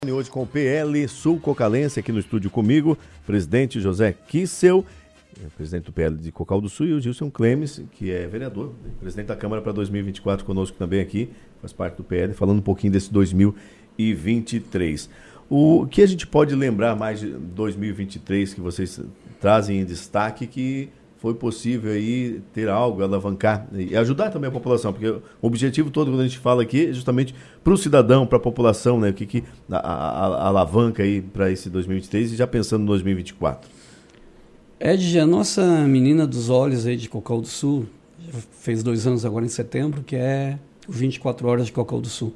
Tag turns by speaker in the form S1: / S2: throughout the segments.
S1: Hoje com o PL Sul-Cocalense aqui no estúdio comigo, presidente José Kissel, presidente do PL de Cocal do Sul, e o Gilson Clemes, que é vereador, presidente da Câmara para 2024, conosco também aqui, faz parte do PL, falando um pouquinho desse 2023. O que a gente pode lembrar mais de 2023 que vocês trazem em destaque que foi possível aí ter algo, alavancar e ajudar também a população, porque o objetivo todo quando a gente fala aqui é justamente para o cidadão, para a população, né? O que a alavanca aí para esse 2023 e já pensando no 2024.
S2: Ed, a nossa menina dos olhos aí de Cocal do Sul, já fez 2 anos agora em setembro, que é o 24 Horas de Cocal do Sul.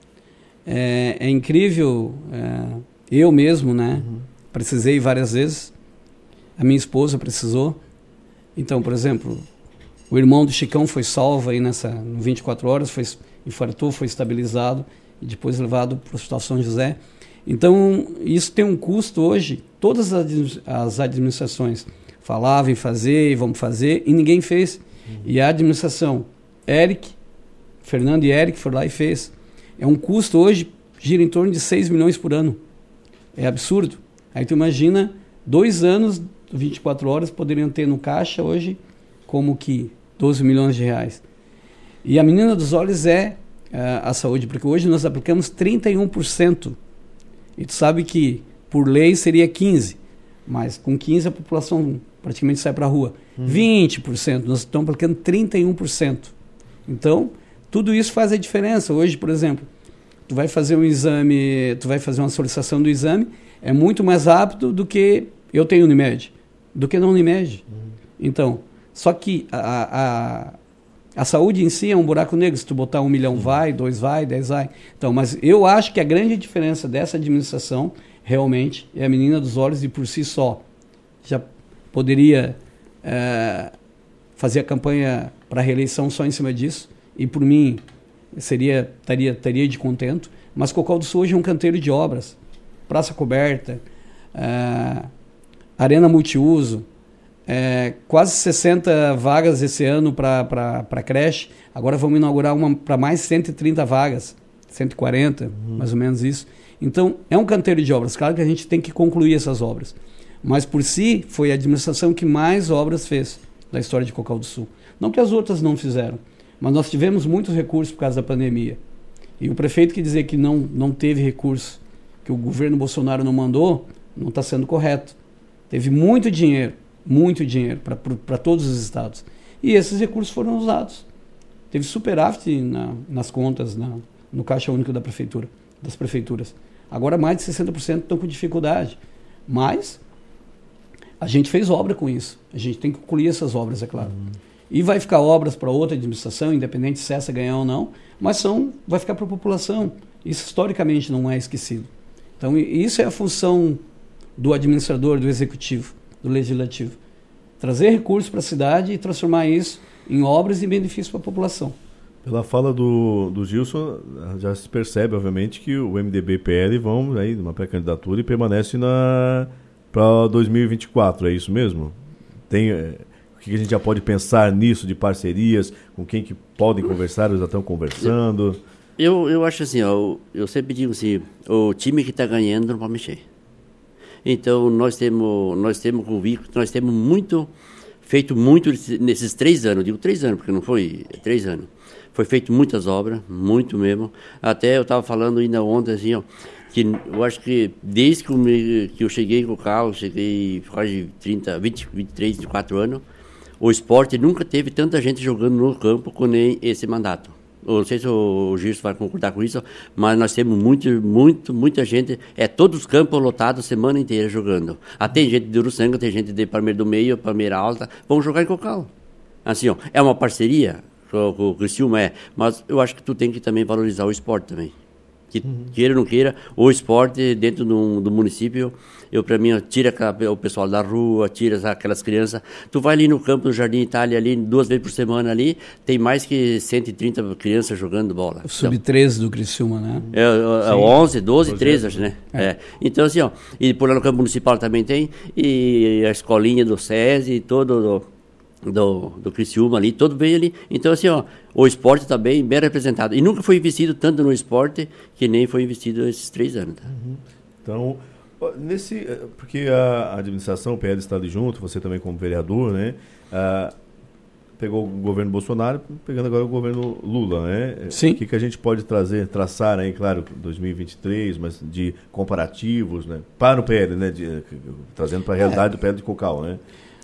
S2: É incrível, eu mesmo, né? Precisei várias vezes, a minha esposa precisou. Então, por exemplo, o irmão do Chicão foi salvo aí no 24 horas, infartou, foi estabilizado e depois levado para o Hospital São José. Então, isso tem um custo hoje. Todas as administrações falavam em fazer e vamos fazer e ninguém fez. E a administração, Fernando e Eric foram lá e fez. É um custo hoje, gira em torno de 6 milhões por ano. É absurdo. Aí tu imagina 2 anos 24 horas poderiam ter no caixa hoje como que 12 milhões de reais. E a menina dos olhos é a saúde, porque hoje nós aplicamos 31%. E tu sabe que por lei seria 15%, mas com 15% a população praticamente sai para a rua. 20%, nós estamos aplicando 31%. Então, tudo isso faz a diferença. Hoje, por exemplo, tu vai fazer um exame, tu vai fazer uma solicitação do exame, é muito mais rápido do que eu tenho Unimed, do que na Unimed. Então, só que a saúde em si é um buraco negro. Se tu botar 1 milhão vai, 2 vai, 10 vai. Então, mas eu acho que a grande diferença dessa administração realmente é a menina dos olhos e por si só. Já poderia fazer a campanha para a reeleição só em cima disso e por mim estaria de contento. Mas Cocal do Sul hoje é um canteiro de obras. Praça coberta, arena multiuso, quase 60 vagas esse ano para creche. Agora vamos inaugurar uma para mais 130 vagas, 140, mais ou menos isso. Então, é um canteiro de obras. Claro que a gente tem que concluir essas obras. Mas, por si, foi a administração que mais obras fez da história de Cocal do Sul. Não que as outras não fizeram, mas nós tivemos muitos recursos por causa da pandemia. E o prefeito que dizer que não teve recurso, que o governo Bolsonaro não mandou, não está sendo correto. Teve muito dinheiro para todos os estados. E esses recursos foram usados. Teve superávit nas contas, no Caixa Único das prefeituras. Agora mais de 60% estão com dificuldade. Mas a gente fez obra com isso. A gente tem que concluir essas obras, é claro. E vai ficar obras para outra administração, independente se essa ganhar ou não, mas vai ficar para a população. Isso historicamente não é esquecido. Então isso é a função do administrador, do executivo, do legislativo. Trazer recursos para a cidade e transformar isso em obras e benefícios para a população.
S1: Pela fala do Gilson, já se percebe, obviamente, que o MDB e PL vão aí numa pré-candidatura e permanece para 2024, é isso mesmo? O que a gente já pode pensar nisso, de parcerias, com quem que podem conversar, eles já estão conversando?
S3: Eu acho assim, eu sempre digo assim, o time que está ganhando não pode mexer. Então, nós temos convicto, nós temos feito muito nesses 3 anos, digo 3 anos, porque não foi 3 anos. Foi feito muitas obras, muito mesmo. Até eu estava falando ainda ontem, assim, que eu acho que desde que eu cheguei com o carro, cheguei quase 23, 24 anos, o esporte nunca teve tanta gente jogando no campo como nem esse mandato. Eu não sei se o Gilson vai concordar com isso, mas nós temos muita gente, todos os campos lotados a semana inteira jogando. Tem gente de Uruçanga, tem gente de Palmeira do Meio, Palmeira Alta, vão jogar em Cocal. Assim, é uma parceria, o Criciúma mas eu acho que tu tem que também valorizar o esporte também. Que queira ou não queira, o esporte dentro do município, para mim, tira o pessoal da rua, tira aquelas crianças. Tu vai ali no campo do Jardim Itália, ali 2 vezes por semana ali, tem mais que 130 crianças jogando bola.
S2: O Sub-13 do Criciúma, né?
S3: 11, 12, 13, acho, né? Então, assim, e por lá no campo municipal também tem, e a escolinha do SESI, todo do Criciúma ali, todo bem ali. Então, assim, ó, o esporte está bem representado. E nunca foi investido tanto no esporte que nem foi investido esses 3 anos. Tá?
S1: Então, porque a administração, o PL está ali junto, você também como vereador, né? Pegou o governo Bolsonaro, pegando agora o governo Lula, né?
S2: Sim.
S1: O que a gente pode traçar aí, claro, 2023, mas de comparativos, né? Para o PL, né? Trazendo para a realidade do PL de Cocal, né?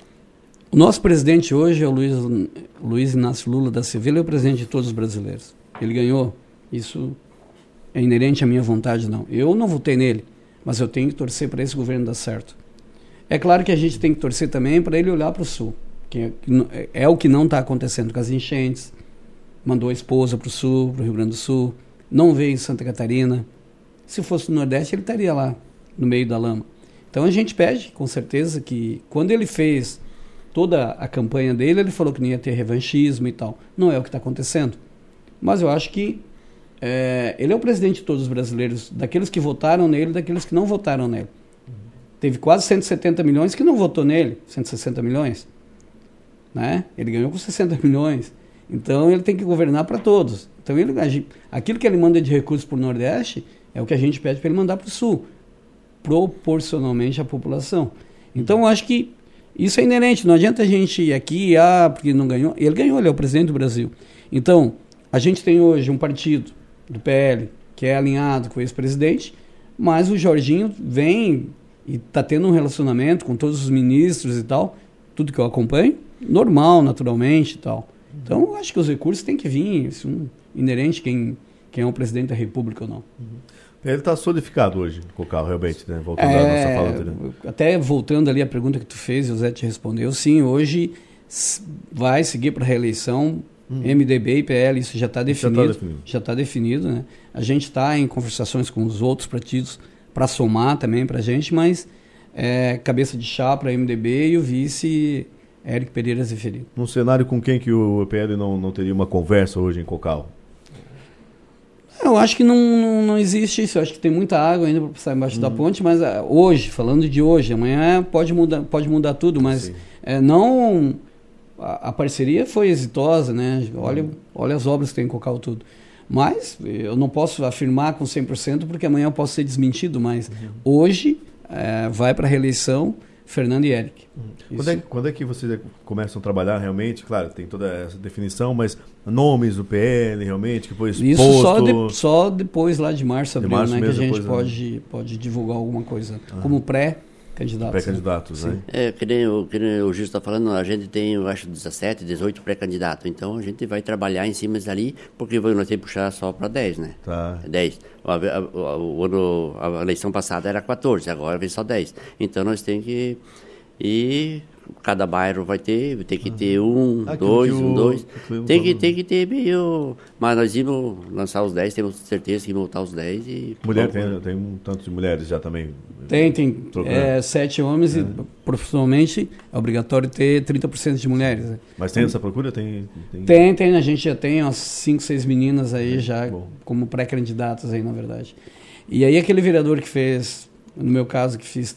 S2: O nosso presidente hoje é o Luiz Inácio Lula da Silva, ele é o presidente de todos os brasileiros. Ele ganhou, isso é inerente à minha vontade, não. Eu não votei nele, mas eu tenho que torcer para esse governo dar certo. É claro que a gente tem que torcer também para ele olhar para o Sul, que é o que não está acontecendo com as enchentes. Mandou a esposa para o Sul, para o Rio Grande do Sul, não veio em Santa Catarina. Se fosse no Nordeste, ele estaria lá, no meio da lama. Então a gente pede, com certeza, que quando ele fez toda a campanha dele, ele falou que não ia ter revanchismo e tal. Não é o que está acontecendo. Mas eu acho que ele é o presidente de todos os brasileiros, daqueles que votaram nele, daqueles que não votaram nele. Teve quase 170 milhões que não votou nele, 160 milhões. Né? Ele ganhou com 60 milhões. Então ele tem que governar para todos. Então aquilo que ele manda de recursos para o Nordeste é o que a gente pede para ele mandar para o Sul, proporcionalmente à população. Então eu acho que isso é inerente, não adianta a gente ir aqui, porque não ganhou. Ele ganhou, ele é o presidente do Brasil. Então, a gente tem hoje um partido do PL que é alinhado com o ex-presidente, mas o Jorginho vem e está tendo um relacionamento com todos os ministros e tal, tudo que eu acompanho, normal, naturalmente e tal. Então, eu acho que os recursos têm que vir, isso inerente quem é o presidente da República ou não.
S1: Ele está solidificado hoje, Cocal, realmente, né? Voltando à nossa fala anterior.
S2: Até voltando ali a pergunta que tu fez, o Zé te respondeu, sim, hoje vai seguir para a reeleição, MDB e PL, isso já está definido. Já está definido, né? A gente está em conversações com os outros partidos para somar também para a gente, mas cabeça de chá para MDB e o vice Éric Pereira Zefirino.
S1: Num cenário com quem que o PL não teria uma conversa hoje em Cocal?
S2: Eu acho que não existe isso. Eu acho que tem muita água ainda para passar embaixo da ponte, mas hoje, falando de hoje, amanhã pode mudar tudo, mas a parceria foi exitosa, né? Olha as obras que tem em Cocal tudo. Mas eu não posso afirmar com 100% porque amanhã eu posso ser desmentido, mas hoje vai para a reeleição Fernando e Éric.
S1: Quando é que vocês começam a trabalhar realmente? Claro, tem toda essa definição, mas nomes do PL realmente, que foi exposto...
S2: Isso só depois lá de março, abril, né, que a gente pode divulgar alguma coisa como pré-candidatos.
S1: Pré-candidatos, né?
S3: Que nem o Gil está falando, a gente tem, eu acho, 17, 18 pré-candidatos. Então a gente vai trabalhar em cima dali, porque nós temos que puxar só para 10, né?
S1: Tá.
S3: 10. A eleição passada era 14, agora vem só 10. Então nós temos que ir, cada bairro vai ter que ter dois. Tem que ter meio. Mas nós íamos lançar os 10, temos certeza que montar os 10 e.
S1: Mulher, tem um tanto de mulheres já também.
S2: Tem 7 homens e profissionalmente é obrigatório ter 30% de mulheres. Né?
S1: Mas tem essa procura? Tem,
S2: a gente já tem umas 5, 6 meninas aí como pré-candidatas aí, na verdade. E aí aquele vereador que fez, no meu caso, que fiz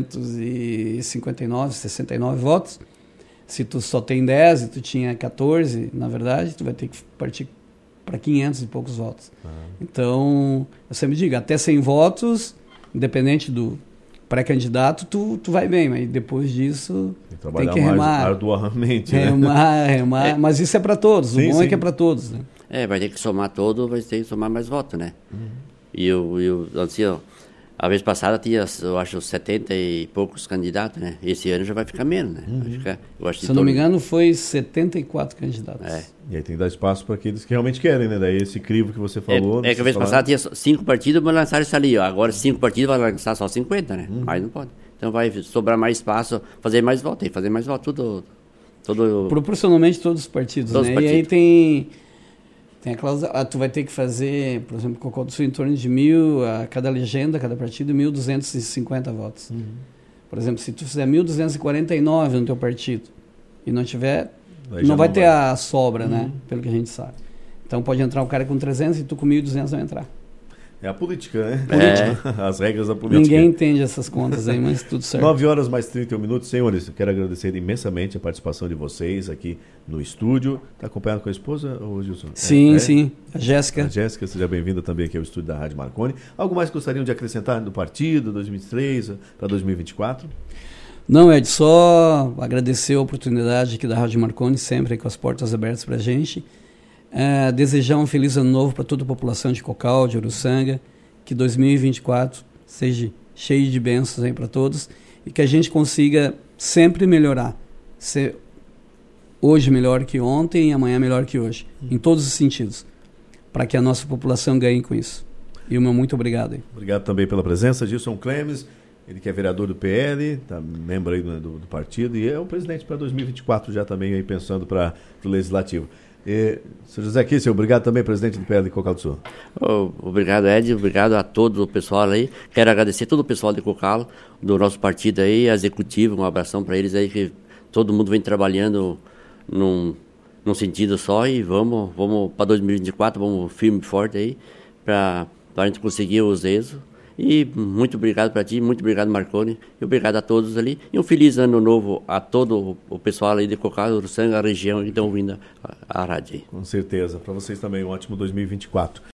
S2: 69 votos, se tu só tem 10 e tu tinha 14, na verdade, tu vai ter que partir para 500 e poucos votos. Então, eu sempre digo, até 100 votos, independente do pré-candidato, tu vai bem, mas depois disso tem que remar.
S1: Mais arduamente, né?
S2: Remar, mas isso é para todos, o bom é que é para todos. Né?
S3: Vai ter que somar vai ter que somar mais votos, né? E eu assim, ó, a vez passada tinha, eu acho, 70 e poucos candidatos, né? Esse ano já vai ficar menos, né? Vai ficar,
S2: se eu não me engano, foi 74 candidatos.
S1: E aí tem que dar espaço para aqueles que realmente querem, né? Daí esse crivo que você falou...
S3: que a vez passada tinha 5 partidos, mas lançaram isso ali, ó. Agora 5 partidos vai lançar só 50, né? Mas não pode. Então vai sobrar mais espaço, fazer mais votos. Tem que fazer mais votos, tudo...
S2: Proporcionalmente todos os partidos,
S3: todos
S2: né?
S3: Os partidos.
S2: E aí tem a cláusula, tu vai ter que fazer, por exemplo, Cocal do Sul, em torno de 1.000, a cada legenda, cada partido, 1.250 votos. Por exemplo, se tu fizer 1.249 no teu partido e não tiver, não vai ter a sobra, né? Pelo que a gente sabe. Então pode entrar um cara com 300 e tu com 1.200 vai entrar.
S1: É a política, né? As regras da política.
S2: Ninguém entende essas contas aí, mas tudo certo.
S1: 9 horas mais 31 minutos. Senhores, eu quero agradecer imensamente a participação de vocês aqui no estúdio. Está acompanhado com a esposa, ou Gilson?
S2: Sim, sim. A Jéssica.
S1: A Jéssica, seja bem-vinda também aqui ao estúdio da Rádio Marconi. Algo mais que gostariam de acrescentar do partido 2023 para 2024?
S2: Não, Ed, só agradecer a oportunidade aqui da Rádio Marconi, sempre com as portas abertas para a gente. Desejar um feliz ano novo para toda a população de Cocal, de Uruçanga, que 2024 seja cheio de bênçãos aí para todos e que a gente consiga sempre melhorar, ser hoje melhor que ontem e amanhã melhor que hoje, em todos os sentidos, para que a nossa população ganhe com isso. E o meu muito obrigado.
S1: Obrigado também pela presença, Gilson Clemes. Ele que é vereador do PL, tá, membro aí do partido e é o presidente para 2024 já também aí pensando para o Legislativo. Sr. José Kissel, obrigado também, presidente do PL de Cocal do Sul.
S3: Obrigado, Ed, obrigado a todo o pessoal aí. Quero agradecer todo o pessoal de Cocal, do nosso partido aí, a executiva, um abração para eles aí, que todo mundo vem trabalhando num sentido só e vamos para 2024, vamos firme e forte aí, para a gente conseguir os êxitos. E muito obrigado para ti, muito obrigado, Marconi, e obrigado a todos ali. E um feliz ano novo a todo o pessoal aí de Cocal, Uruçanga, a região que estão ouvindo a rádio aí.
S1: Com certeza. Para vocês também um ótimo 2024.